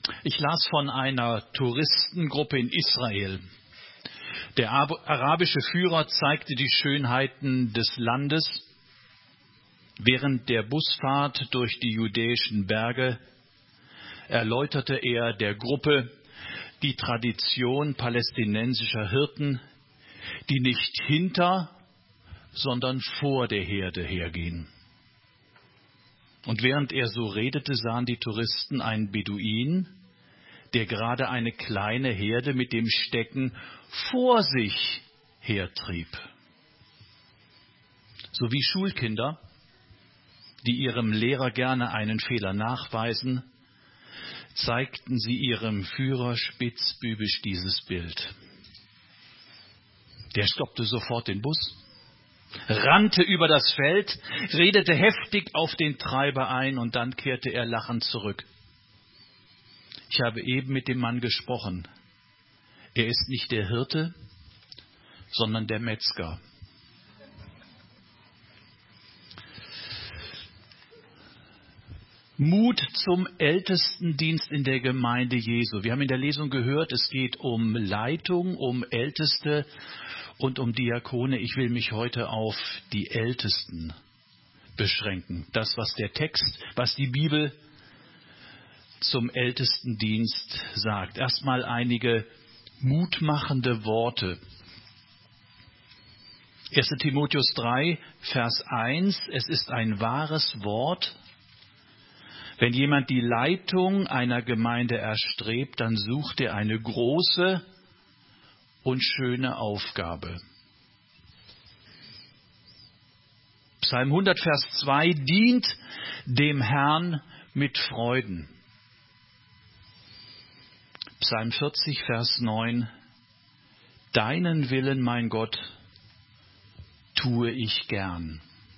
Ich las von einer Touristengruppe in Israel. Der arabische Führer zeigte die Schönheiten des Landes. Während der Busfahrt durch die judäischen Berge erläuterte er der Gruppe die Tradition palästinensischer Hirten, die nicht hinter, sondern vor der Herde hergehen. Und während er so redete, sahen die Touristen einen Beduin, der gerade eine kleine Herde mit dem Stecken vor sich hertrieb. So wie Schulkinder, die ihrem Lehrer gerne einen Fehler nachweisen, zeigten sie ihrem Führer spitzbübisch dieses Bild. Der stoppte sofort den Bus, rannte über das Feld, redete heftig auf den Treiber ein und dann kehrte er lachend zurück. Ich habe eben mit dem Mann gesprochen. Er ist nicht der Hirte, sondern der Metzger. Mut zum Ältestendienst in der Gemeinde Jesu. Wir haben in der Lesung gehört, es geht um Leitung, um Älteste und um Diakone. Ich will mich heute auf die Ältesten beschränken. Das, was der Text, was die Bibel zum Ältestendienst sagt. Erstmal einige mutmachende Worte. 1. Timotheus 3, Vers 1. Es ist ein wahres Wort. Wenn jemand die Leitung einer Gemeinde erstrebt, dann sucht er eine große und schöne Aufgabe. Psalm 100, Vers 2, dient dem Herrn mit Freuden. Psalm 40, Vers 9, deinen Willen, mein Gott, tue ich gern.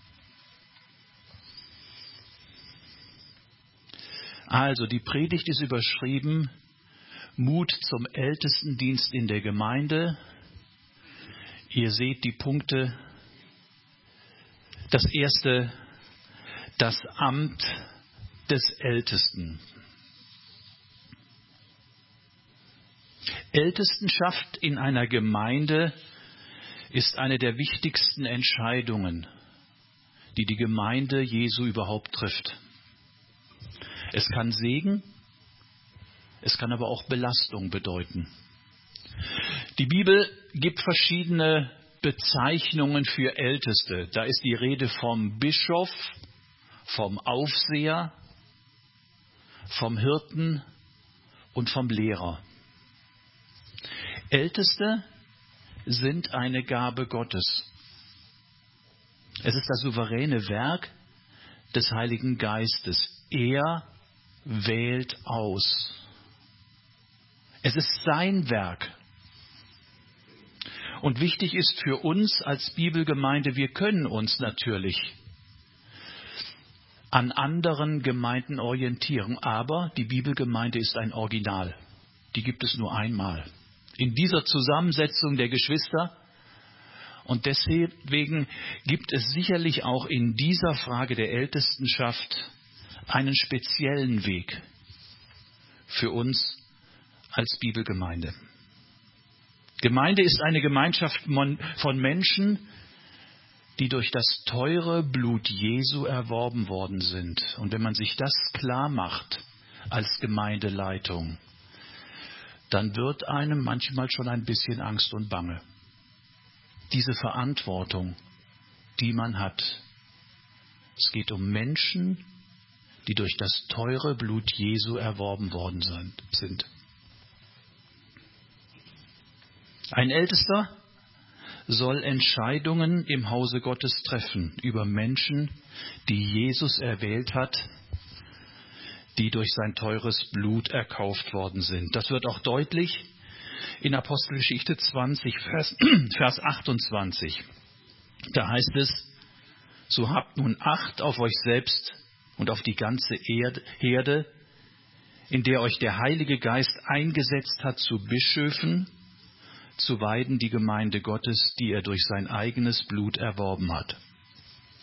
Also, die Predigt ist überschrieben, Mut zum Ältestendienst in der Gemeinde. Ihr seht die Punkte. Das erste, das Amt des Ältesten. Ältestenschaft in einer Gemeinde ist eine der wichtigsten Entscheidungen, die die Gemeinde Jesu überhaupt trifft. Es kann Segen, es kann aber auch Belastung bedeuten. Die Bibel gibt verschiedene Bezeichnungen für Älteste. Da ist die Rede vom Bischof, vom Aufseher, vom Hirten und vom Lehrer. Älteste sind eine Gabe Gottes. Es ist das souveräne Werk des Heiligen Geistes. Er wählt aus. Es ist sein Werk. Und wichtig ist für uns als Bibelgemeinde, wir können uns natürlich an anderen Gemeinden orientieren, aber die Bibelgemeinde ist ein Original. Die gibt es nur einmal. In dieser Zusammensetzung der Geschwister. Und deswegen gibt es sicherlich auch in dieser Frage der Ältestenschaft einen speziellen Weg für uns als Bibelgemeinde. Gemeinde ist eine Gemeinschaft von Menschen, die durch das teure Blut Jesu erworben worden sind. Und wenn man sich das klar macht als Gemeindeleitung, dann wird einem manchmal schon ein bisschen Angst und Bange. Diese Verantwortung, die man hat. Es geht um Menschen, die durch das teure Blut Jesu erworben worden sind. Ein Ältester soll Entscheidungen im Hause Gottes treffen über Menschen, die Jesus erwählt hat, die durch sein teures Blut erkauft worden sind. Das wird auch deutlich in Apostelgeschichte 20, Vers 28. Da heißt es, so habt nun Acht auf euch selbst und auf die ganze Herde, in der euch der Heilige Geist eingesetzt hat zu Bischöfen, zu weiden die Gemeinde Gottes, die er durch sein eigenes Blut erworben hat.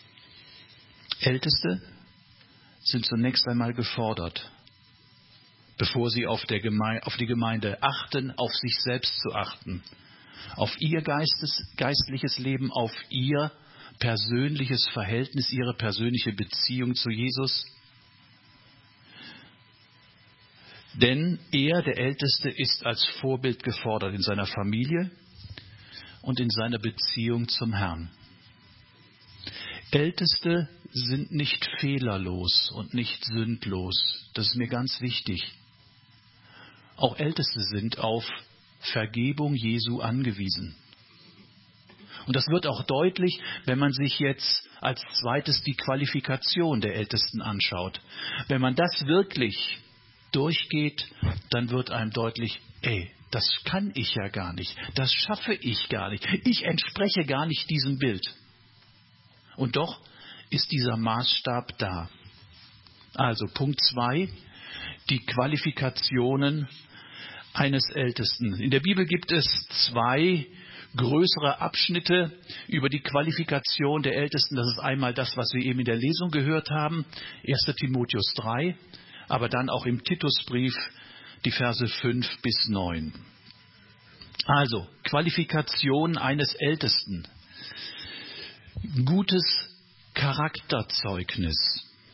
Älteste sind zunächst einmal gefordert, bevor sie auf die Gemeinde achten, auf sich selbst zu achten, auf ihr geistliches Leben, auf ihr persönliches Verhältnis, ihre persönliche Beziehung zu Jesus. Denn er, der Älteste, ist als Vorbild gefordert in seiner Familie und in seiner Beziehung zum Herrn. Älteste sind nicht fehlerlos und nicht sündlos. Das ist mir ganz wichtig. Auch Älteste sind auf Vergebung Jesu angewiesen. Und das wird auch deutlich, wenn man sich jetzt als zweites die Qualifikation der Ältesten anschaut. Wenn man das wirklich durchgeht, dann wird einem deutlich, das kann ich ja gar nicht, das schaffe ich gar nicht, ich entspreche gar nicht diesem Bild. Und doch ist dieser Maßstab da. Also Punkt 2, die Qualifikationen eines Ältesten. In der Bibel gibt es 2 größere Abschnitte über die Qualifikation der Ältesten. Das ist einmal das, was wir eben in der Lesung gehört haben, 1. Timotheus 3, aber dann auch im Titusbrief die Verse 5 bis 9. Also, Qualifikation eines Ältesten. Gutes Charakterzeugnis.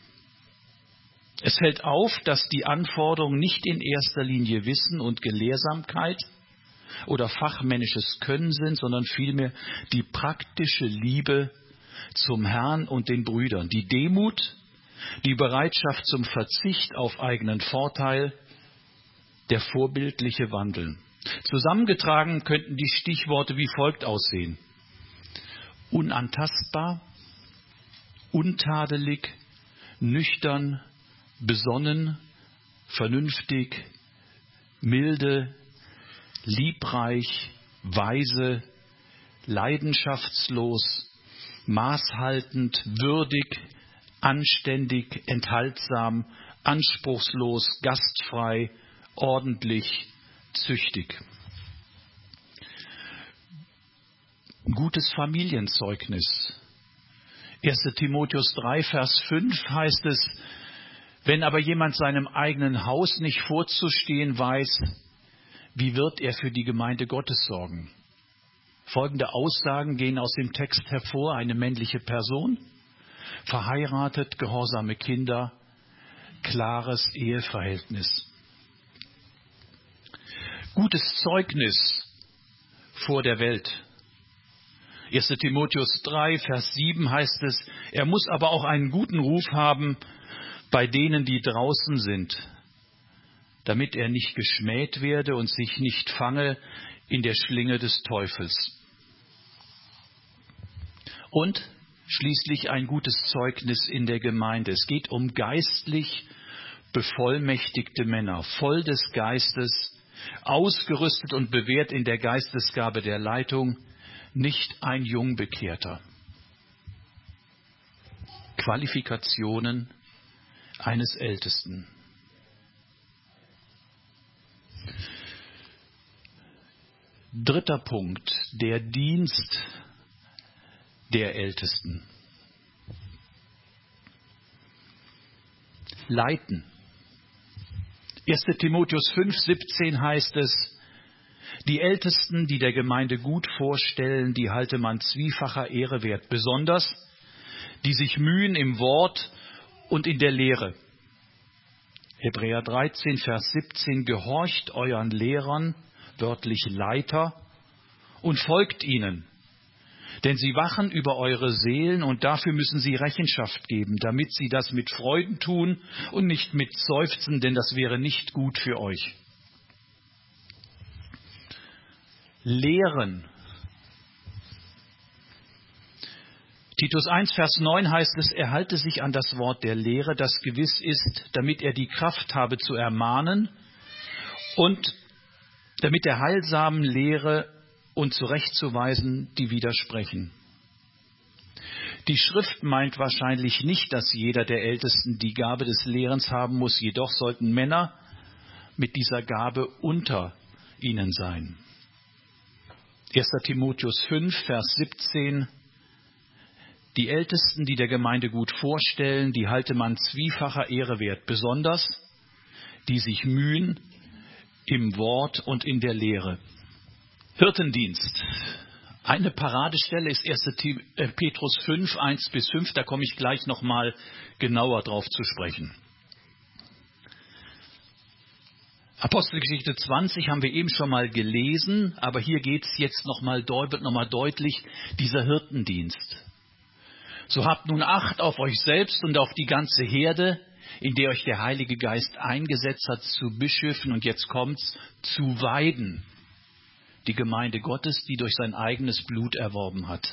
Es fällt auf, dass die Anforderung nicht in erster Linie Wissen und Gelehrsamkeit oder fachmännisches Können sind, sondern vielmehr die praktische Liebe zum Herrn und den Brüdern, die Demut, die Bereitschaft zum Verzicht auf eigenen Vorteil, der vorbildliche Wandel. Zusammengetragen könnten die Stichworte wie folgt aussehen: unantastbar, untadelig, nüchtern, besonnen, vernünftig, milde, liebreich, weise, leidenschaftslos, maßhaltend, würdig, anständig, enthaltsam, anspruchslos, gastfrei, ordentlich, züchtig. Gutes Familienzeugnis. 1. Timotheus 3, Vers 5 heißt es: Wenn aber jemand seinem eigenen Haus nicht vorzustehen weiß, wie wird er für die Gemeinde Gottes sorgen? Folgende Aussagen gehen aus dem Text hervor: eine männliche Person, verheiratet, gehorsame Kinder, klares Eheverhältnis. Gutes Zeugnis vor der Welt. 1. Timotheus 3, Vers 7 heißt es: Er muss aber auch einen guten Ruf haben bei denen, die draußen sind, damit er nicht geschmäht werde und sich nicht fange in der Schlinge des Teufels. Und schließlich ein gutes Zeugnis in der Gemeinde. Es geht um geistlich bevollmächtigte Männer, voll des Geistes, ausgerüstet und bewährt in der Geistesgabe der Leitung, nicht ein Jungbekehrter. Qualifikationen eines Ältesten. Dritter Punkt, der Dienst der Ältesten. Leiten. 1. Timotheus 5,17 heißt es: Die Ältesten, die der Gemeinde gut vorstellen, die halte man zwiefacher Ehre wert, besonders die sich mühen im Wort und in der Lehre. Hebräer 13, Vers 17: Gehorcht euren Lehrern, wörtlich Leiter, und folgt ihnen, denn sie wachen über eure Seelen und dafür müssen sie Rechenschaft geben, damit sie das mit Freuden tun und nicht mit Seufzen, denn das wäre nicht gut für euch. Lehren. Titus 1, Vers 9 heißt es: Er halte sich an das Wort der Lehre, das gewiss ist, damit er die Kraft habe zu ermahnen und damit er heilsamen Lehre und zurechtzuweisen, die widersprechen. Die Schrift meint wahrscheinlich nicht, dass jeder der Ältesten die Gabe des Lehrens haben muss, jedoch sollten Männer mit dieser Gabe unter ihnen sein. 1. Timotheus 5, Vers 17: Die Ältesten, die der Gemeinde gut vorstellen, die halte man zwiefacher Ehre wert, besonders die sich mühen im Wort und in der Lehre. Hirtendienst. Eine Paradestelle ist 1. Petrus 5, 1-5. Da komme ich gleich nochmal genauer drauf zu sprechen. Apostelgeschichte 20 haben wir eben schon mal gelesen, aber hier geht es jetzt nochmal deutlich, dieser Hirtendienst. So habt nun Acht auf euch selbst und auf die ganze Herde, in der euch der Heilige Geist eingesetzt hat, zu Bischöfen, und jetzt kommt's, zu weiden. Die Gemeinde Gottes, die durch sein eigenes Blut erworben hat.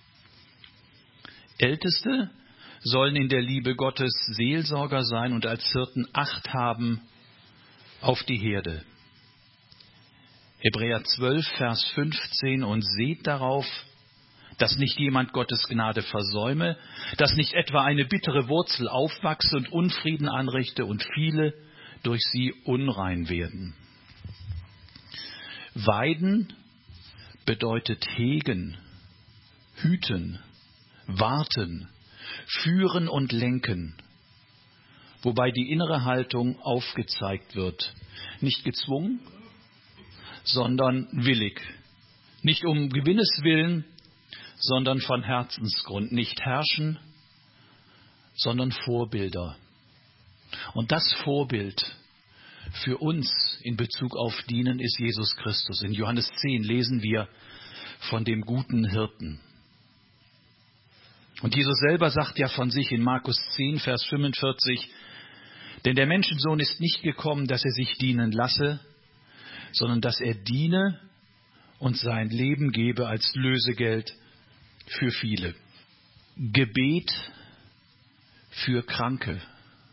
Älteste sollen in der Liebe Gottes Seelsorger sein und als Hirten Acht haben auf die Herde. Hebräer 12, Vers 15, und seht darauf, dass nicht jemand Gottes Gnade versäume, dass nicht etwa eine bittere Wurzel aufwachse und Unfrieden anrichte und viele durch sie unrein werden. Weiden bedeutet hegen, hüten, warten, führen und lenken, wobei die innere Haltung aufgezeigt wird. Nicht gezwungen, sondern willig. Nicht um Gewinnes willen, sondern von Herzensgrund. Nicht herrschen, sondern Vorbilder. Und das Vorbild für uns in Bezug auf Dienen ist Jesus Christus. In Johannes 10 lesen wir von dem guten Hirten. Und Jesus selber sagt ja von sich in Markus 10, Vers 45, denn der Menschensohn ist nicht gekommen, dass er sich dienen lasse, sondern dass er diene und sein Leben gebe als Lösegeld für viele. Gebet für Kranke.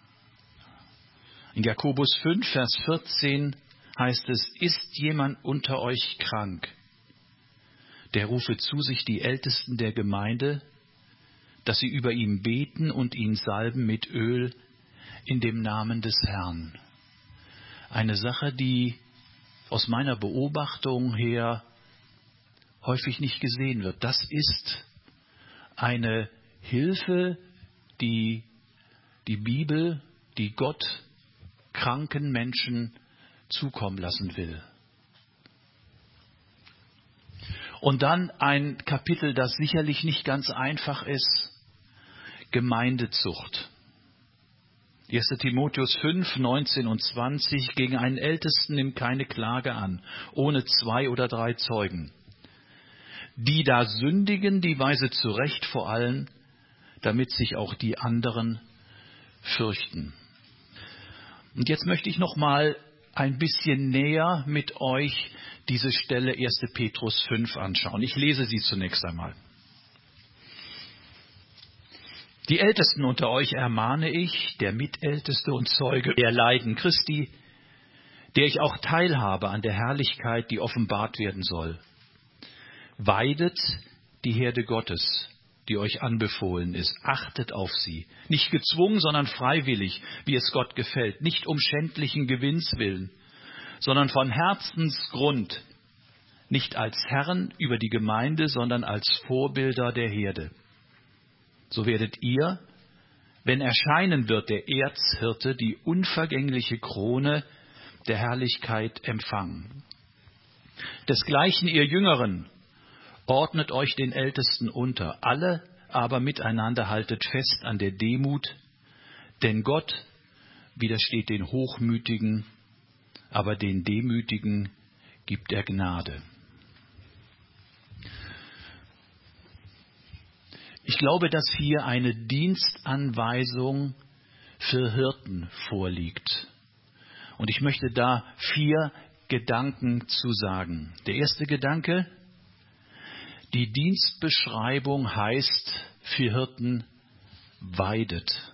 In Jakobus 5, Vers 14 heißt es, ist jemand unter euch krank, der rufe zu sich die Ältesten der Gemeinde, dass sie über ihn beten und ihn salben mit Öl in dem Namen des Herrn. Eine Sache, die aus meiner Beobachtung her häufig nicht gesehen wird. Das ist eine Hilfe, die die Bibel, die Gott kranken Menschen zukommen lassen will. Und dann ein Kapitel, das sicherlich nicht ganz einfach ist, Gemeindezucht. 1. Timotheus 5, 19 und 20, gegen einen Ältesten nimmt keine Klage an, ohne 2 oder 3 Zeugen. Die da sündigen, die weise zurecht vor allen, damit sich auch die anderen fürchten. Und jetzt möchte ich noch mal ein bisschen näher mit euch diese Stelle 1. Petrus 5 anschauen. Ich lese sie zunächst einmal. Die Ältesten unter euch ermahne ich, der Mitälteste und Zeuge der Leiden Christi, der ich auch teilhabe an der Herrlichkeit, die offenbart werden soll. Weidet die Herde Gottes, die euch anbefohlen ist. Achtet auf sie. Nicht gezwungen, sondern freiwillig, wie es Gott gefällt. Nicht um schändlichen Gewinns willen, sondern von Herzensgrund. Nicht als Herren über die Gemeinde, sondern als Vorbilder der Herde. So werdet ihr, wenn erscheinen wird der Erzhirte, die unvergängliche Krone der Herrlichkeit empfangen. Desgleichen ihr Jüngeren, ordnet euch den Ältesten unter, alle aber miteinander haltet fest an der Demut, denn Gott widersteht den Hochmütigen, aber den Demütigen gibt er Gnade. Ich glaube, dass hier eine Dienstanweisung für Hirten vorliegt. Und ich möchte da 4 Gedanken zu sagen. Der erste Gedanke: Die Dienstbeschreibung heißt für Hirten, weidet.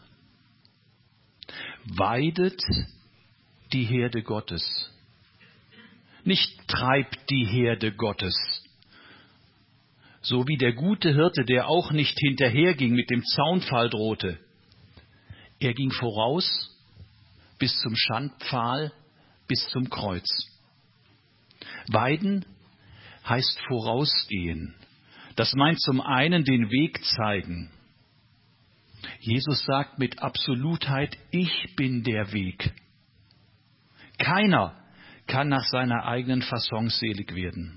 Weidet die Herde Gottes. Nicht treibt die Herde Gottes. So wie der gute Hirte, der auch nicht hinterherging, mit dem Zaunpfahl drohte. Er ging voraus bis zum Schandpfahl, bis zum Kreuz. Weiden heißt vorausgehen. Das meint zum einen den Weg zeigen. Jesus sagt mit Absolutheit, ich bin der Weg. Keiner kann nach seiner eigenen Fasson selig werden.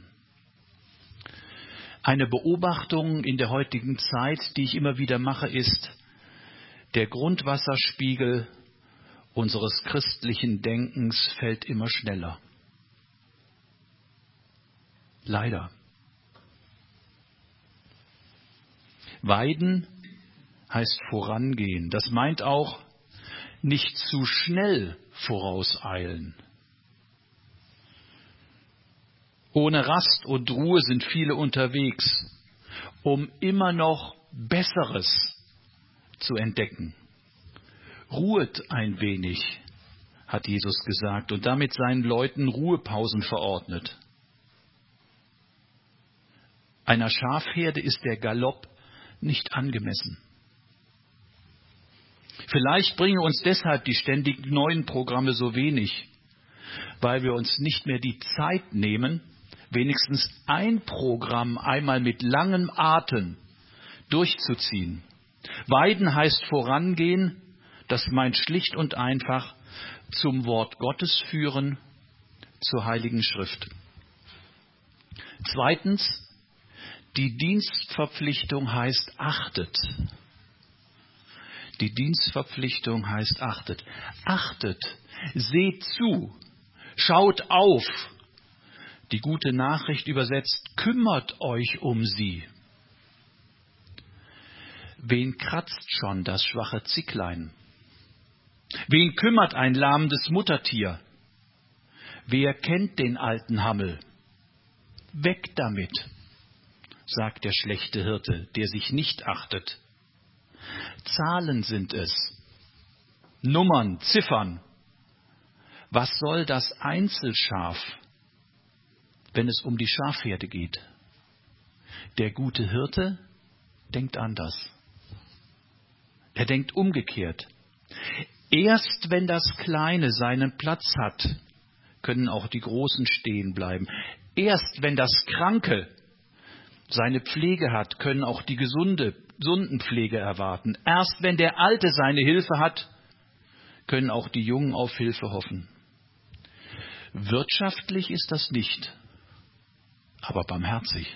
Eine Beobachtung in der heutigen Zeit, die ich immer wieder mache, ist, der Grundwasserspiegel unseres christlichen Denkens fällt immer schneller. Leider. Weiden heißt vorangehen. Das meint auch nicht zu schnell vorauseilen. Ohne Rast und Ruhe sind viele unterwegs, um immer noch Besseres zu entdecken. Ruhet ein wenig, hat Jesus gesagt, und damit seinen Leuten Ruhepausen verordnet. Einer Schafherde ist der Galopp nicht angemessen. Vielleicht bringen uns deshalb die ständig neuen Programme so wenig, weil wir uns nicht mehr die Zeit nehmen, wenigstens ein Programm einmal mit langem Atem durchzuziehen. Weiden heißt vorangehen, das meint schlicht und einfach zum Wort Gottes führen, zur Heiligen Schrift. Zweitens, die Dienstverpflichtung heißt achtet. Die Dienstverpflichtung heißt achtet. Achtet, seht zu, schaut auf. Die gute Nachricht übersetzt, kümmert euch um sie. Wen kratzt schon das schwache Zicklein? Wen kümmert ein lahmendes Muttertier? Wer kennt den alten Hammel? Weg damit, sagt der schlechte Hirte, der sich nicht achtet. Zahlen sind es, Nummern, Ziffern. Was soll das Einzelschaf, wenn es um die Schafherde geht? Der gute Hirte denkt anders. Er denkt umgekehrt. Erst wenn das Kleine seinen Platz hat, können auch die Großen stehen bleiben. Erst wenn das Kranke seine Pflege hat, können auch die gesunden Pflege erwarten. Erst wenn der Alte seine Hilfe hat, können auch die Jungen auf Hilfe hoffen. Wirtschaftlich ist das nicht, aber barmherzig.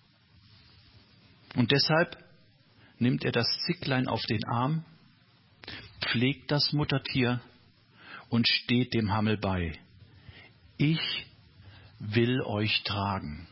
Und deshalb nimmt er das Zicklein auf den Arm, pflegt das Muttertier und steht dem Hammel bei. Ich will euch tragen.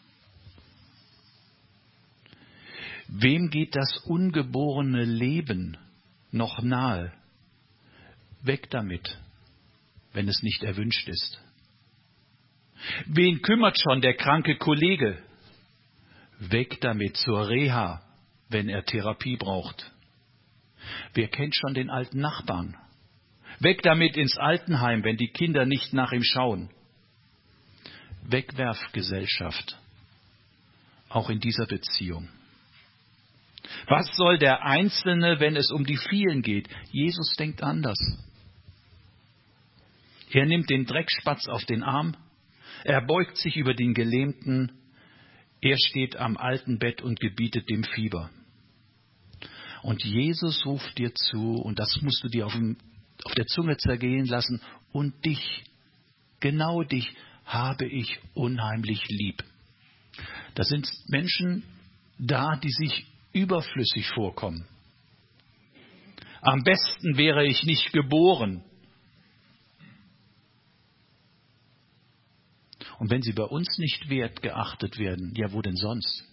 Wem geht das ungeborene Leben noch nahe? Weg damit, wenn es nicht erwünscht ist. Wen kümmert schon der kranke Kollege? Weg damit zur Reha, wenn er Therapie braucht. Wer kennt schon den alten Nachbarn? Weg damit ins Altenheim, wenn die Kinder nicht nach ihm schauen. Wegwerfgesellschaft, auch in dieser Beziehung. Was soll der Einzelne, wenn es um die vielen geht? Jesus denkt anders. Er nimmt den Dreckspatz auf den Arm, er beugt sich über den Gelähmten, er steht am alten Bett und gebietet dem Fieber. Und Jesus ruft dir zu, und das musst du dir auf der Zunge zergehen lassen, und dich, genau dich, habe ich unheimlich lieb. Da sind Menschen da, die sich überflüssig vorkommen. Am besten wäre ich nicht geboren. Und wenn sie bei uns nicht wertgeachtet werden, ja, wo denn sonst?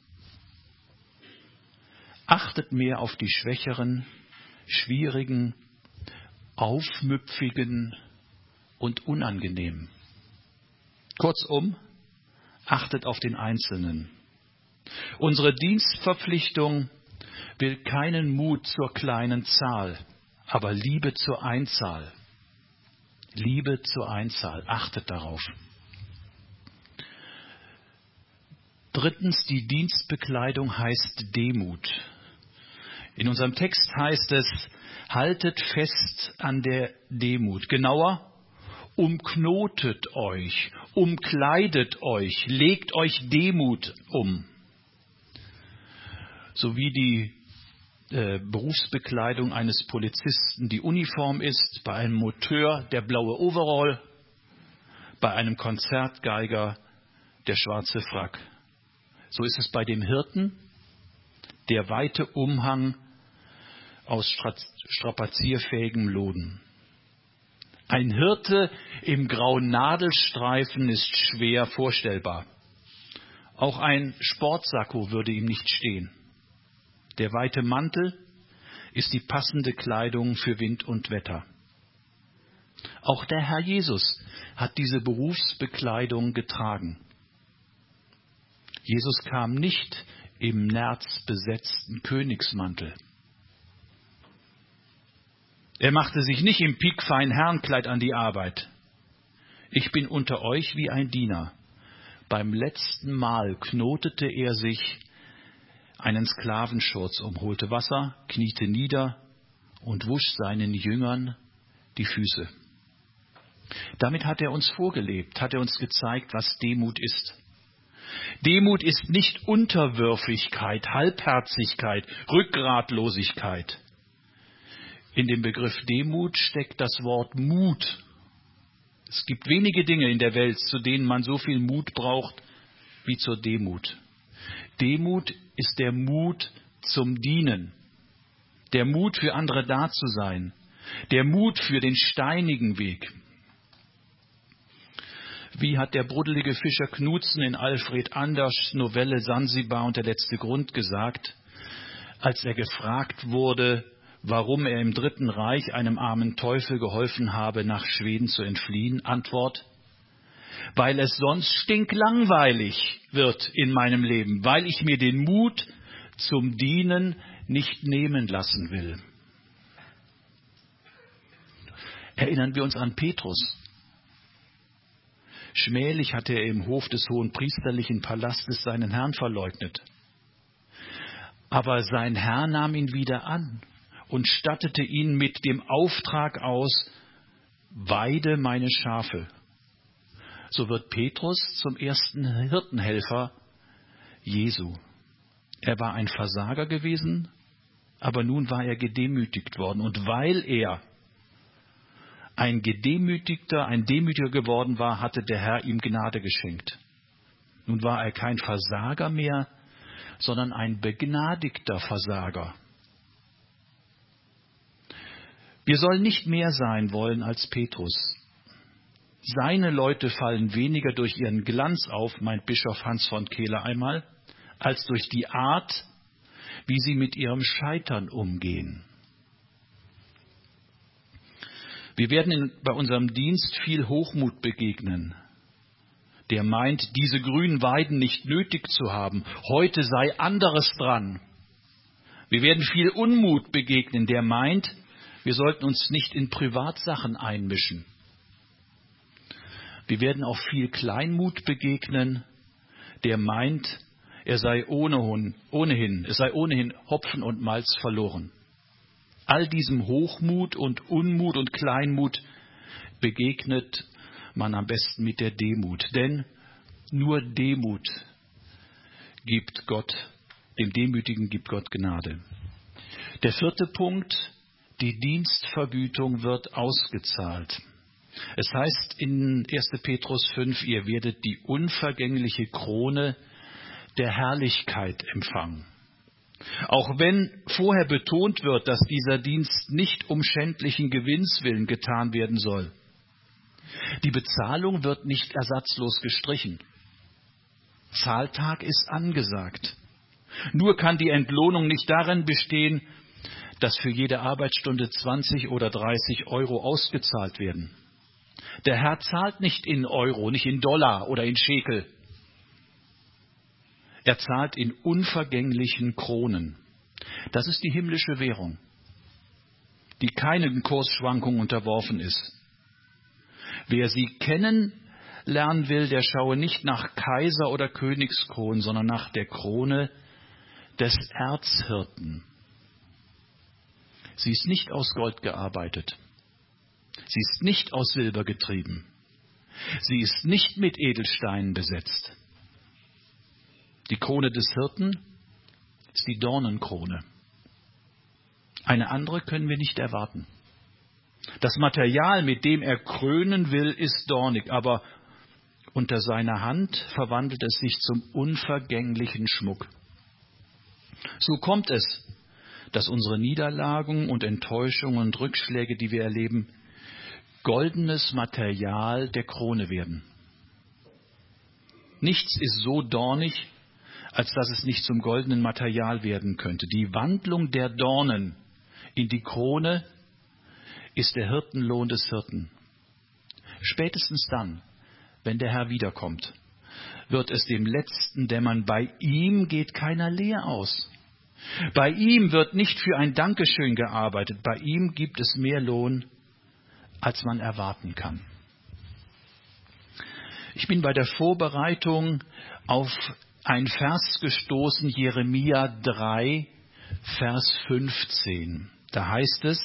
Achtet mehr auf die Schwächeren, Schwierigen, Aufmüpfigen und Unangenehmen. Kurzum, achtet auf den Einzelnen. Unsere Dienstverpflichtung will keinen Mut zur kleinen Zahl, aber Liebe zur Einzahl. Liebe zur Einzahl, achtet darauf. Drittens, die Dienstbekleidung heißt Demut. In unserem Text heißt es, haltet fest an der Demut. Genauer, umknotet euch, umkleidet euch, legt euch Demut um. So wie die Berufsbekleidung eines Polizisten die Uniform ist, bei einem Monteur der blaue Overall, bei einem Konzertgeiger der schwarze Frack. So ist es bei dem Hirten der weite Umhang aus strapazierfähigem Loden. Ein Hirte im grauen Nadelstreifen ist schwer vorstellbar. Auch ein Sportsacko würde ihm nicht stehen. Der weite Mantel ist die passende Kleidung für Wind und Wetter. Auch der Herr Jesus hat diese Berufsbekleidung getragen. Jesus kam nicht im nerzbesetzten Königsmantel. Er machte sich nicht im piekfeinen Herrenkleid an die Arbeit. Ich bin unter euch wie ein Diener. Beim letzten Mal knotete er sich einen Sklavenschurz um, holte Wasser, kniete nieder und wusch seinen Jüngern die Füße. Damit hat er uns vorgelebt, hat er uns gezeigt, was Demut ist. Demut ist nicht Unterwürfigkeit, Halbherzigkeit, Rückgratlosigkeit. In dem Begriff Demut steckt das Wort Mut. Es gibt wenige Dinge in der Welt, zu denen man so viel Mut braucht wie zur Demut. Demut ist der Mut zum Dienen, der Mut für andere da zu sein, der Mut für den steinigen Weg. Wie hat der bruddelige Fischer Knutzen in Alfred Anders' Novelle Sansibar und der letzte Grund gesagt, als er gefragt wurde, warum er im Dritten Reich einem armen Teufel geholfen habe, nach Schweden zu entfliehen? Antwort: Weil es sonst stinklangweilig wird in meinem Leben, weil ich mir den Mut zum Dienen nicht nehmen lassen will. Erinnern wir uns an Petrus. Schmählich hatte er im Hof des hohenpriesterlichen Palastes seinen Herrn verleugnet. Aber sein Herr nahm ihn wieder an und stattete ihn mit dem Auftrag aus: Weide meine Schafe. So wird Petrus zum ersten Hirtenhelfer Jesu. Er war ein Versager gewesen, aber nun war er gedemütigt worden. Und weil er ein Demütiger geworden war, hatte der Herr ihm Gnade geschenkt. Nun war er kein Versager mehr, sondern ein begnadigter Versager. Wir sollen nicht mehr sein wollen als Petrus. Seine Leute fallen weniger durch ihren Glanz auf, meint Bischof Hans von Kehler einmal, als durch die Art, wie sie mit ihrem Scheitern umgehen. Wir werden bei unserem Dienst viel Hochmut begegnen, der meint, diese grünen Weiden nicht nötig zu haben. Heute sei anderes dran. Wir werden viel Unmut begegnen, der meint, wir sollten uns nicht in Privatsachen einmischen. Wir werden auch viel Kleinmut begegnen, der meint, es sei ohnehin Hopfen und Malz verloren. All diesem Hochmut und Unmut und Kleinmut begegnet man am besten mit der Demut. Denn nur Demut gibt Gott, dem Demütigen gibt Gott Gnade. Der vierte Punkt: Die Dienstvergütung wird ausgezahlt. Es heißt in 1. Petrus 5, ihr werdet die unvergängliche Krone der Herrlichkeit empfangen. Auch wenn vorher betont wird, dass dieser Dienst nicht um schändlichen Gewinns willen getan werden soll. Die Bezahlung wird nicht ersatzlos gestrichen. Zahltag ist angesagt. Nur kann die Entlohnung nicht darin bestehen, dass für jede Arbeitsstunde 20 oder 30 Euro ausgezahlt werden. Der Herr zahlt nicht in Euro, nicht in Dollar oder in Schekel. Er zahlt in unvergänglichen Kronen. Das ist die himmlische Währung, die keinen Kursschwankungen unterworfen ist. Wer sie kennenlernen will, der schaue nicht nach Kaiser- oder Königskronen, sondern nach der Krone des Erzhirten. Sie ist nicht aus Gold gearbeitet. Sie ist nicht aus Silber getrieben. Sie ist nicht mit Edelsteinen besetzt. Die Krone des Hirten ist die Dornenkrone. Eine andere können wir nicht erwarten. Das Material, mit dem er krönen will, ist dornig, aber Unter seiner Hand verwandelt es sich zum unvergänglichen Schmuck. So kommt es, dass unsere Niederlagen und Enttäuschungen und Rückschläge, die wir erleben, goldenes Material der Krone werden. Nichts ist so dornig, als dass es nicht zum goldenen Material werden könnte. Die Wandlung der Dornen in die Krone ist der Hirtenlohn des Hirten. Spätestens dann, wenn der Herr wiederkommt, wird es dem Letzten dämmern, bei ihm geht keiner leer aus. Bei ihm wird nicht für ein Dankeschön gearbeitet, bei ihm gibt es mehr Lohn, als man erwarten kann. Ich bin bei der Vorbereitung auf einen Vers gestoßen, Jeremia 3, Vers 15. Da heißt es: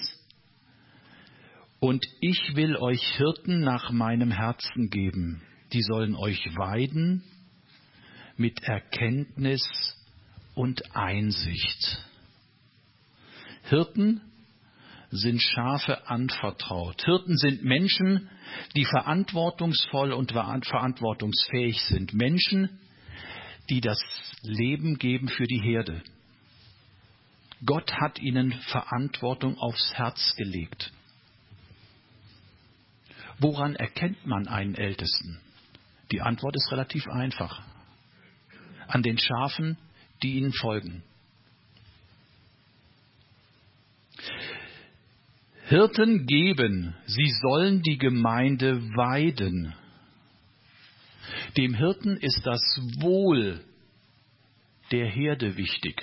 Und ich will euch Hirten nach meinem Herzen geben, die sollen euch weiden mit Erkenntnis und Einsicht. Hirten sind Schafe anvertraut. Hirten sind Menschen, die verantwortungsvoll und verantwortungsfähig sind. Menschen, die das Leben geben für die Herde. Gott hat ihnen Verantwortung aufs Herz gelegt. Woran erkennt man einen Ältesten? Die Antwort ist relativ einfach. An den Schafen, die ihnen folgen. Hirten geben, sie sollen die Gemeinde weiden. Dem Hirten ist das Wohl der Herde wichtig.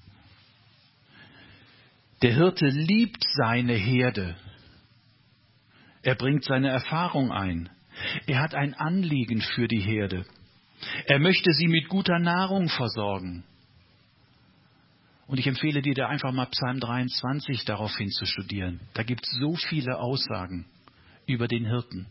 Der Hirte liebt seine Herde. Er bringt seine Erfahrung ein. Er hat ein Anliegen für die Herde. Er möchte sie mit guter Nahrung versorgen. Und ich empfehle dir da einfach mal Psalm 23 daraufhin zu studieren. Da gibt es so viele Aussagen über den Hirten.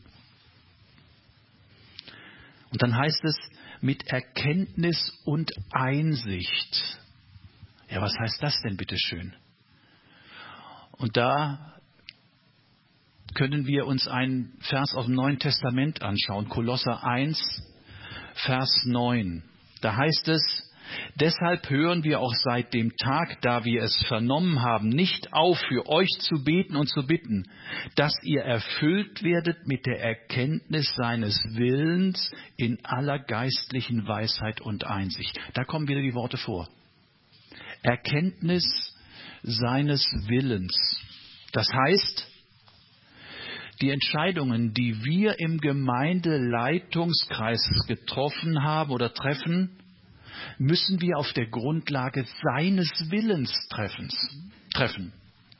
Und dann heißt es, mit Erkenntnis und Einsicht. Ja, was heißt das denn bitteschön? Und da können wir uns einen Vers aus dem Neuen Testament anschauen. Kolosser 1, Vers 9. Da heißt es: Deshalb hören wir auch seit dem Tag, da wir es vernommen haben, nicht auf, für euch zu beten und zu bitten, dass ihr erfüllt werdet mit der Erkenntnis seines Willens in aller geistlichen Weisheit und Einsicht. Da kommen wieder die Worte vor. Erkenntnis seines Willens. Das heißt, die Entscheidungen, die wir im Gemeindeleitungskreis getroffen haben oder treffen, müssen wir auf der Grundlage seines Willens treffen.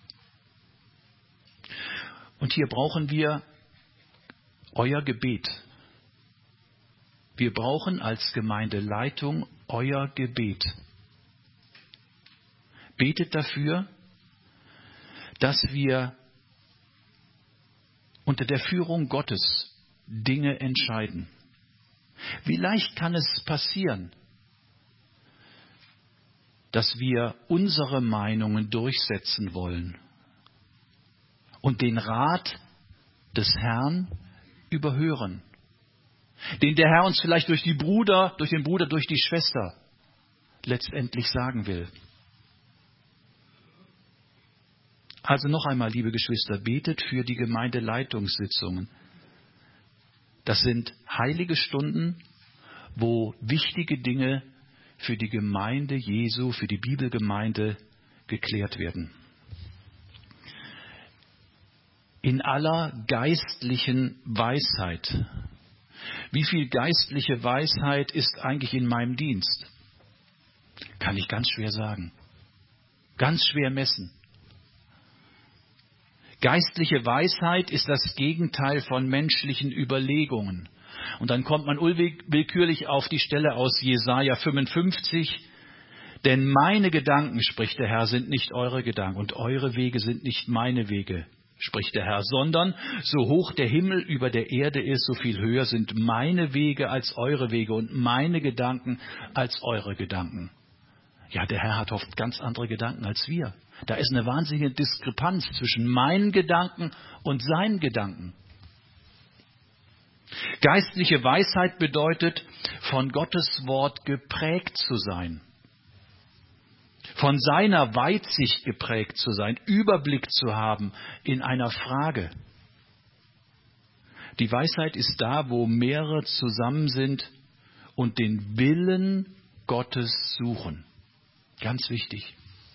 Und hier brauchen wir euer Gebet. Wir brauchen als Gemeindeleitung euer Gebet. Betet dafür, dass wir unter der Führung Gottes Dinge entscheiden. Wie leicht kann es passieren, dass wir unsere Meinungen durchsetzen wollen und den Rat des Herrn überhören, den der Herr uns vielleicht durch den Bruder, durch die Schwester letztendlich sagen will. Also noch einmal, liebe Geschwister, betet für die Gemeindeleitungssitzungen. Das sind heilige Stunden, wo wichtige Dinge für die Gemeinde Jesu, für die Bibelgemeinde geklärt werden. In aller geistlichen Weisheit. Wie viel geistliche Weisheit ist eigentlich in meinem Dienst? Kann ich ganz schwer sagen. Ganz schwer messen. Geistliche Weisheit ist das Gegenteil von menschlichen Überlegungen. Und dann kommt man unwillkürlich auf die Stelle aus Jesaja 55. Denn meine Gedanken, spricht der Herr, sind nicht eure Gedanken und eure Wege sind nicht meine Wege, spricht der Herr, sondern so hoch der Himmel über der Erde ist, so viel höher sind meine Wege als eure Wege und meine Gedanken als eure Gedanken. Ja, der Herr hat oft ganz andere Gedanken als wir. Da ist eine wahnsinnige Diskrepanz zwischen meinen Gedanken und seinen Gedanken. Geistliche Weisheit bedeutet, von Gottes Wort geprägt zu sein, von seiner Weitsicht geprägt zu sein, Überblick zu haben in einer Frage. Die Weisheit ist da, wo mehrere zusammen sind und den Willen Gottes suchen. Ganz wichtig.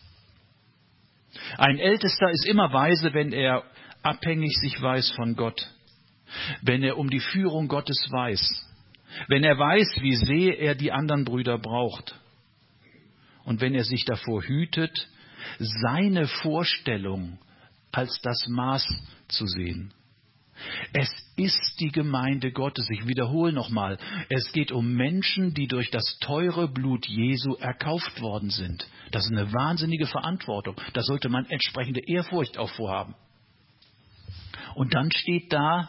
Ein Ältester ist immer weise, wenn er abhängig sich weiß von Gott, wenn er um die Führung Gottes weiß, wenn er weiß, wie sehr er die anderen Brüder braucht und wenn er sich davor hütet, seine Vorstellung als das Maß zu sehen. Es ist die Gemeinde Gottes. Ich wiederhole nochmal. Es geht um Menschen, die durch das teure Blut Jesu erkauft worden sind. Das ist eine wahnsinnige Verantwortung. Da sollte man entsprechende Ehrfurcht auch vorhaben. Und dann steht da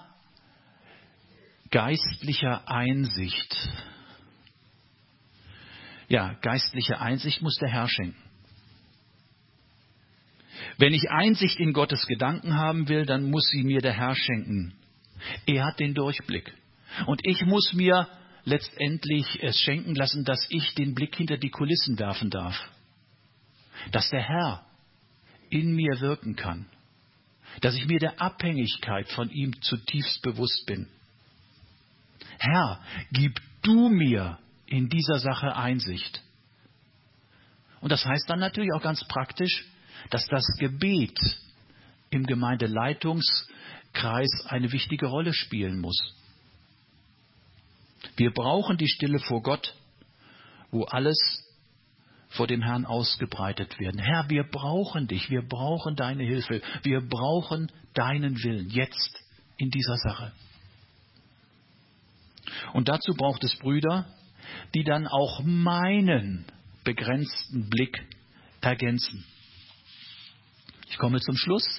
geistlicher Einsicht. Ja, geistliche Einsicht muss der Herr schenken. Wenn ich Einsicht in Gottes Gedanken haben will, dann muss sie mir der Herr schenken. Er hat den Durchblick. Und ich muss mir letztendlich es schenken lassen, dass ich den Blick hinter die Kulissen werfen darf. Dass der Herr in mir wirken kann. Dass ich mir der Abhängigkeit von ihm zutiefst bewusst bin. Herr, gib du mir in dieser Sache Einsicht. Und das heißt dann natürlich auch ganz praktisch, dass das Gebet im Gemeindeleitungskreis eine wichtige Rolle spielen muss. Wir brauchen die Stille vor Gott, wo alles vor dem Herrn ausgebreitet wird. Herr, wir brauchen dich, wir brauchen deine Hilfe, wir brauchen deinen Willen jetzt in dieser Sache. Und dazu braucht es Brüder, die dann auch meinen begrenzten Blick ergänzen. Ich komme zum Schluss.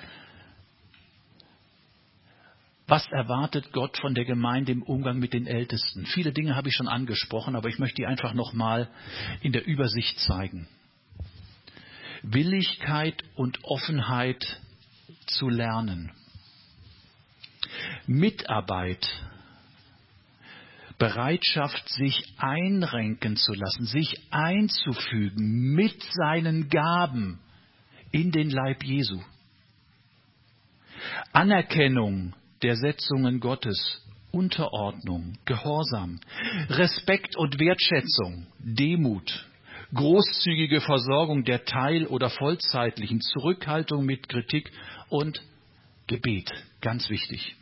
Was erwartet Gott von der Gemeinde im Umgang mit den Ältesten? Viele Dinge habe ich schon angesprochen, aber ich möchte die einfach nochmal in der Übersicht zeigen. Willigkeit und Offenheit zu lernen. Mitarbeit. Bereitschaft, sich einrenken zu lassen, sich einzufügen mit seinen Gaben in den Leib Jesu. Anerkennung der Setzungen Gottes, Unterordnung, Gehorsam, Respekt und Wertschätzung, Demut, großzügige Versorgung der teil- oder vollzeitlichen, Zurückhaltung mit Kritik und Gebet, ganz wichtig.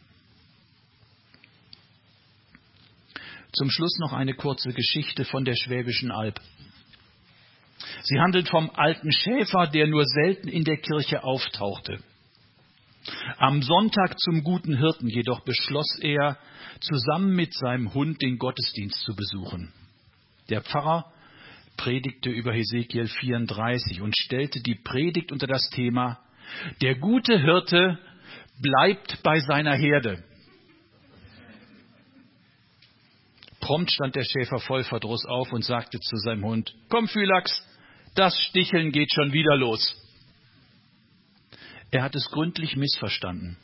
Zum Schluss noch eine kurze Geschichte von der Schwäbischen Alb. Sie handelt vom alten Schäfer, der nur selten in der Kirche auftauchte. Am Sonntag zum guten Hirten jedoch beschloss er, zusammen mit seinem Hund den Gottesdienst zu besuchen. Der Pfarrer predigte über Hesekiel 34 und stellte die Predigt unter das Thema: Der gute Hirte bleibt bei seiner Herde. Prompt stand der Schäfer voll Verdruss auf und sagte zu seinem Hund: Komm, Phylax, das Sticheln geht schon wieder los. Er hat es gründlich missverstanden.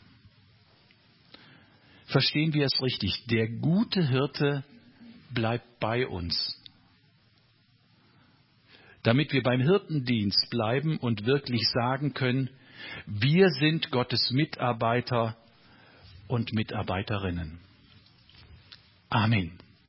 Verstehen wir es richtig? Der gute Hirte bleibt bei uns. Damit wir beim Hirtendienst bleiben und wirklich sagen können, wir sind Gottes Mitarbeiter und Mitarbeiterinnen. Amen.